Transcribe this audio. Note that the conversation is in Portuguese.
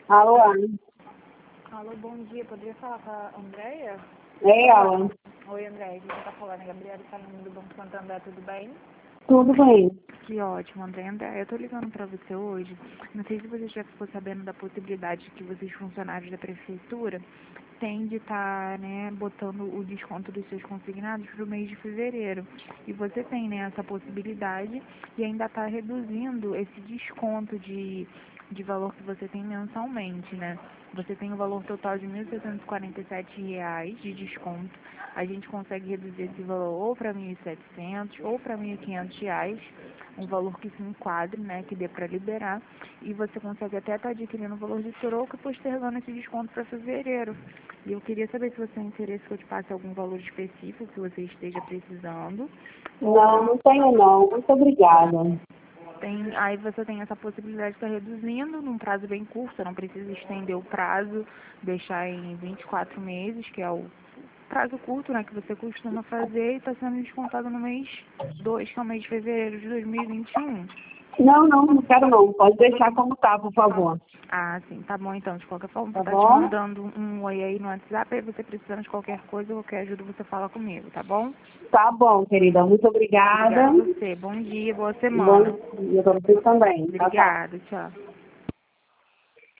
Alô? Alô, bom dia. Poderia falar com a Andréia? É ela. Oi, Andréia. Quem tá falando? A Gabriela falando do Banco Santander, tudo bem? Tudo bem? Que ótimo, Andréia. Andréia, eu tô ligando pra você hoje. Não sei se você já ficou sabendo da possibilidade que vocês, funcionários da prefeitura, têm de estar, né, botando o desconto dos seus consignados pro mês de fevereiro. E você tem, né, essa possibilidade e ainda tá reduzindo esse desconto de valor que você tem mensalmente, né? Você tem o valor total de R$ 1.647 de desconto. A gente consegue reduzir esse valor ou para 1.700 ou para 1.500 reais, um valor que se enquadre, né, que dê para liberar. E você consegue até estar adquirindo o valor de troco e postergando esse desconto para fevereiro. E eu queria saber se você tem interesse que eu te passe algum valor específico que você esteja precisando. Não, não tenho não. Muito obrigada. Aí você tem essa possibilidade de estar reduzindo num prazo bem curto, você não precisa estender o prazo, deixar em 24 meses, que é o prazo curto, né, que você costuma fazer, e está sendo descontado no mês 2, que é o mês de fevereiro de 2021. Não quero não. Pode deixar como tá, por favor. Ah, sim, tá bom então. De qualquer forma, Tá vou estar te bom? mandando um oi aí no WhatsApp, aí você precisando de qualquer coisa, qualquer ajuda, você fala comigo, tá bom? Tá bom, querida. Muito Obrigada obrigada. a você. Bom dia, boa Bom semana. dia pra vocês também. Tchau, tchau. Obrigada, tchau.